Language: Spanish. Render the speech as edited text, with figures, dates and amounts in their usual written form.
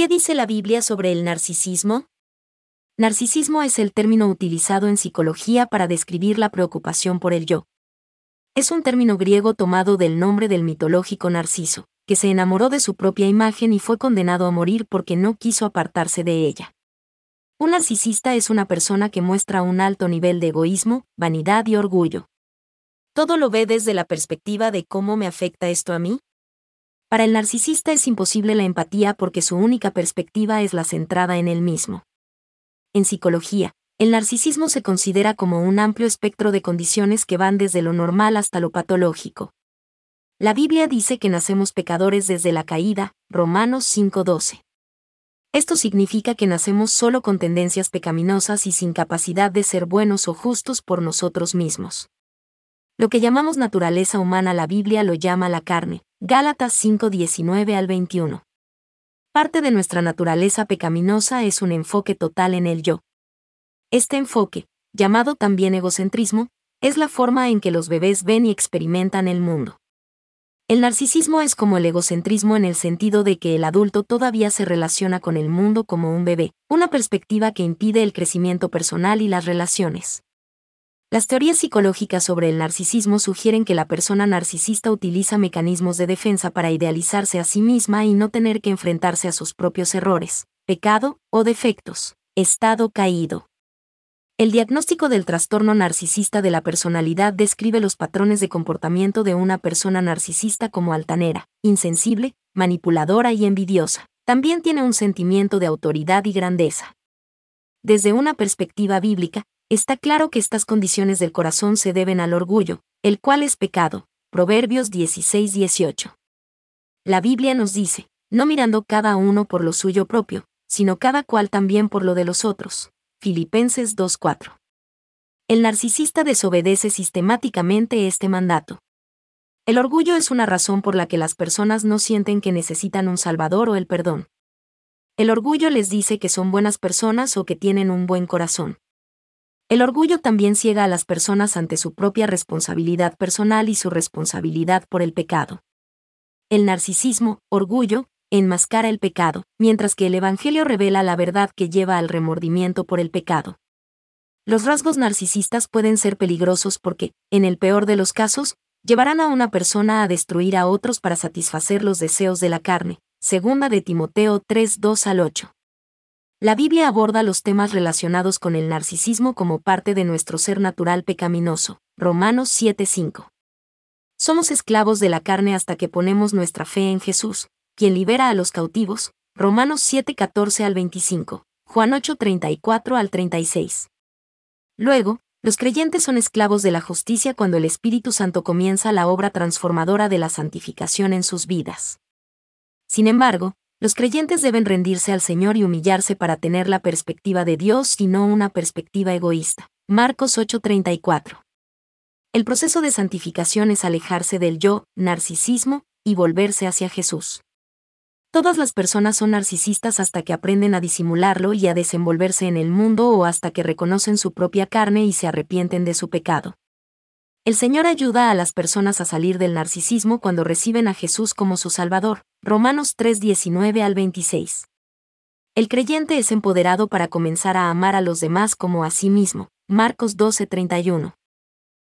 ¿Qué dice la Biblia sobre el narcisismo? Narcisismo es el término utilizado en psicología para describir la preocupación por el yo. Es un término griego tomado del nombre del mitológico Narciso, que se enamoró de su propia imagen y fue condenado a morir porque no quiso apartarse de ella. Un narcisista es una persona que muestra un alto nivel de egoísmo, vanidad y orgullo. ¿Todo lo ve desde la perspectiva de cómo me afecta esto a mí? Para el narcisista es imposible la empatía porque su única perspectiva es la centrada en él mismo. En psicología, el narcisismo se considera como un amplio espectro de condiciones que van desde lo normal hasta lo patológico. La Biblia dice que nacemos pecadores desde la caída, Romanos 5:12. Esto significa que nacemos solo con tendencias pecaminosas y sin capacidad de ser buenos o justos por nosotros mismos. Lo que llamamos naturaleza humana la Biblia lo llama la carne, Gálatas 5:19-21. Parte de nuestra naturaleza pecaminosa es un enfoque total en el yo. Este enfoque, llamado también egocentrismo, es la forma en que los bebés ven y experimentan el mundo. El narcisismo es como el egocentrismo en el sentido de que el adulto todavía se relaciona con el mundo como un bebé, una perspectiva que impide el crecimiento personal y las relaciones. Las teorías psicológicas sobre el narcisismo sugieren que la persona narcisista utiliza mecanismos de defensa para idealizarse a sí misma y no tener que enfrentarse a sus propios errores, pecado o defectos, estado caído. El diagnóstico del trastorno narcisista de la personalidad describe los patrones de comportamiento de una persona narcisista como altanera, insensible, manipuladora y envidiosa. También tiene un sentimiento de autoridad y grandeza. Desde una perspectiva bíblica, está claro que estas condiciones del corazón se deben al orgullo, el cual es pecado. Proverbios 16:18. La Biblia nos dice, no mirando cada uno por lo suyo propio, sino cada cual también por lo de los otros. Filipenses 2:4. El narcisista desobedece sistemáticamente este mandato. El orgullo es una razón por la que las personas no sienten que necesitan un salvador o el perdón. El orgullo les dice que son buenas personas o que tienen un buen corazón. El orgullo también ciega a las personas ante su propia responsabilidad personal y su responsabilidad por el pecado. El narcisismo, orgullo, enmascara el pecado, mientras que el Evangelio revela la verdad que lleva al remordimiento por el pecado. Los rasgos narcisistas pueden ser peligrosos porque, en el peor de los casos, llevarán a una persona a destruir a otros para satisfacer los deseos de la carne. Segunda de Timoteo 3:2-8. La Biblia aborda los temas relacionados con el narcisismo como parte de nuestro ser natural pecaminoso. Romanos 7:5. Somos esclavos de la carne hasta que ponemos nuestra fe en Jesús, quien libera a los cautivos. Romanos 7:14-25. Juan 8:34-36. Luego, los creyentes son esclavos de la justicia cuando el Espíritu Santo comienza la obra transformadora de la santificación en sus vidas. Sin embargo, los creyentes deben rendirse al Señor y humillarse para tener la perspectiva de Dios y no una perspectiva egoísta. Marcos 8:34. El proceso de santificación es alejarse del yo, narcisismo, y volverse hacia Jesús. Todas las personas son narcisistas hasta que aprenden a disimularlo y a desenvolverse en el mundo o hasta que reconocen su propia carne y se arrepienten de su pecado. El Señor ayuda a las personas a salir del narcisismo cuando reciben a Jesús como su Salvador. Romanos 3:19-26. El creyente es empoderado para comenzar a amar a los demás como a sí mismo. Marcos 12:31.